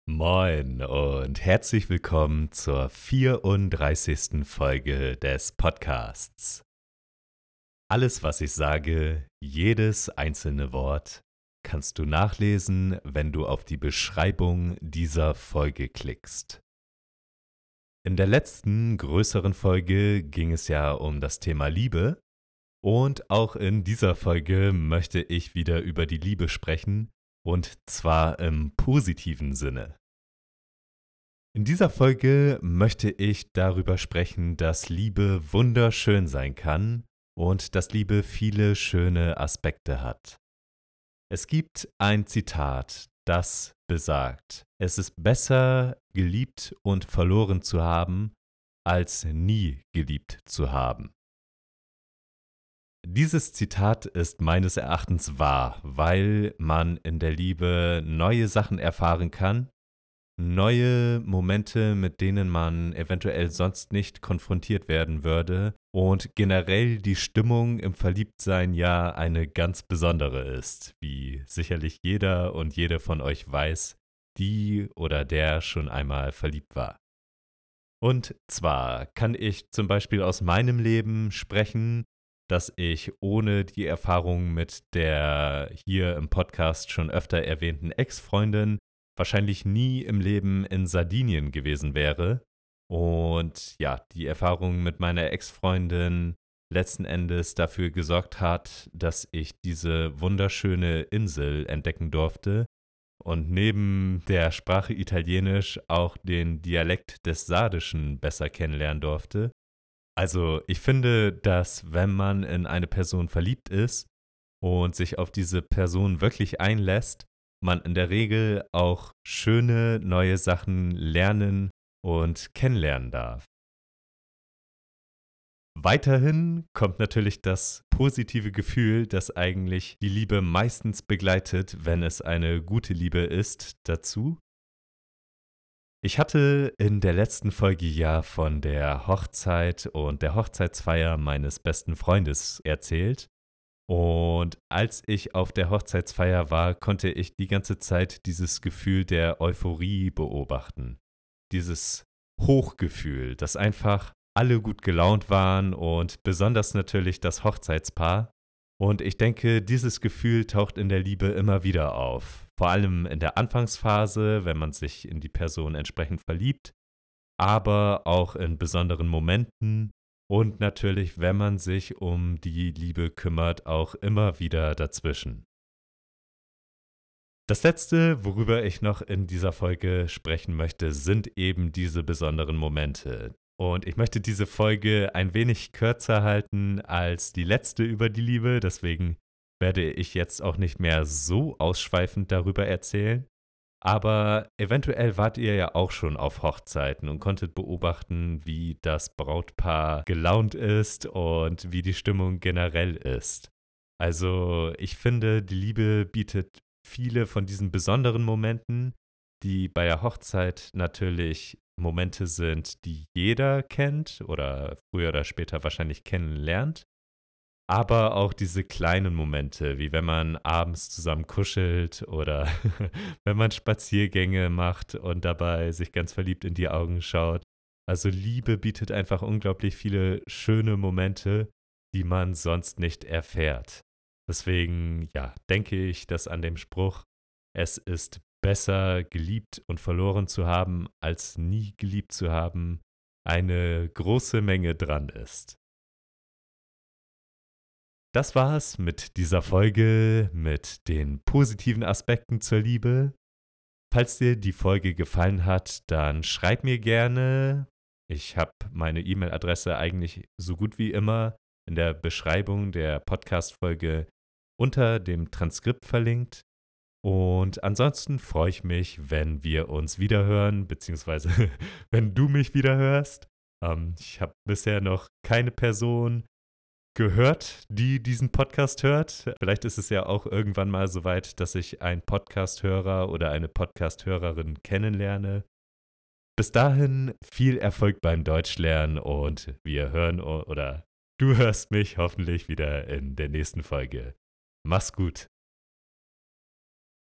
Moin und herzlich willkommen zur 34. Folge des Podcasts. Alles, was ich sage, jedes einzelne Wort, kannst du nachlesen, wenn du auf die Beschreibung dieser Folge klickst. In der letzten größeren Folge ging es ja um das Thema Liebe und auch in dieser Folge möchte ich wieder über die Liebe sprechen und zwar im positiven Sinne. In dieser Folge möchte ich darüber sprechen, dass Liebe wunderschön sein kann und dass Liebe viele schöne Aspekte hat. Es gibt ein Zitat, das besagt: Es ist besser, geliebt und verloren zu haben, als nie geliebt zu haben. Dieses Zitat ist meines Erachtens wahr, weil man in der Liebe neue Sachen erfahren kann, neue Momente, mit denen man eventuell sonst nicht konfrontiert werden würde und generell die Stimmung im Verliebtsein ja eine ganz besondere ist, wie sicherlich jeder und jede von euch weiß, die oder der schon einmal verliebt war. Und zwar kann ich zum Beispiel aus meinem Leben sprechen, dass ich ohne die Erfahrung mit der hier im Podcast schon öfter erwähnten Ex-Freundin wahrscheinlich nie im Leben in Sardinien gewesen wäre. Und ja, die Erfahrung mit meiner Ex-Freundin letzten Endes dafür gesorgt hat, dass ich diese wunderschöne Insel entdecken durfte und neben der Sprache Italienisch auch den Dialekt des Sardischen besser kennenlernen durfte. Also ich finde, dass wenn man in eine Person verliebt ist und sich auf diese Person wirklich einlässt, man in der Regel auch schöne neue Sachen lernen und kennenlernen darf. Weiterhin kommt natürlich das positive Gefühl, das eigentlich die Liebe meistens begleitet, wenn es eine gute Liebe ist, dazu. Ich hatte in der letzten Folge ja von der Hochzeit und der Hochzeitsfeier meines besten Freundes erzählt. Und als ich auf der Hochzeitsfeier war, konnte ich die ganze Zeit dieses Gefühl der Euphorie beobachten. Dieses Hochgefühl, dass einfach alle gut gelaunt waren und besonders natürlich das Hochzeitspaar. Und ich denke, dieses Gefühl taucht in der Liebe immer wieder auf. Vor allem in der Anfangsphase, wenn man sich in die Person entsprechend verliebt, aber auch in besonderen Momenten und natürlich, wenn man sich um die Liebe kümmert, auch immer wieder dazwischen. Das Letzte, worüber ich noch in dieser Folge sprechen möchte, sind eben diese besonderen Momente. Und ich möchte diese Folge ein wenig kürzer halten als die letzte über die Liebe, deswegen werde ich jetzt auch nicht mehr so ausschweifend darüber erzählen. Aber eventuell wart ihr ja auch schon auf Hochzeiten und konntet beobachten, wie das Brautpaar gelaunt ist und wie die Stimmung generell ist. Also ich finde, die Liebe bietet viele von diesen besonderen Momenten, die bei der Hochzeit natürlich Momente sind, die jeder kennt oder früher oder später wahrscheinlich kennenlernt. Aber auch diese kleinen Momente, wie wenn man abends zusammen kuschelt oder wenn man Spaziergänge macht und dabei sich ganz verliebt in die Augen schaut. Also Liebe bietet einfach unglaublich viele schöne Momente, die man sonst nicht erfährt. Deswegen, ja, denke ich, dass an dem Spruch, es ist besser geliebt und verloren zu haben, als nie geliebt zu haben, eine große Menge dran ist. Das war's mit dieser Folge, mit den positiven Aspekten zur Liebe. Falls dir die Folge gefallen hat, dann schreib mir gerne. Ich habe meine E-Mail-Adresse eigentlich so gut wie immer in der Beschreibung der Podcast-Folge unter dem Transkript verlinkt. Und ansonsten freue ich mich, wenn wir uns wiederhören, beziehungsweise wenn du mich wiederhörst. Ich habe bisher noch keine Person gehört, die diesen Podcast hört. Vielleicht ist es ja auch irgendwann mal so weit, dass ich einen Podcast-Hörer oder eine Podcast-Hörerin kennenlerne. Bis dahin viel Erfolg beim Deutschlernen und wir hören oder du hörst mich hoffentlich wieder in der nächsten Folge. Mach's gut.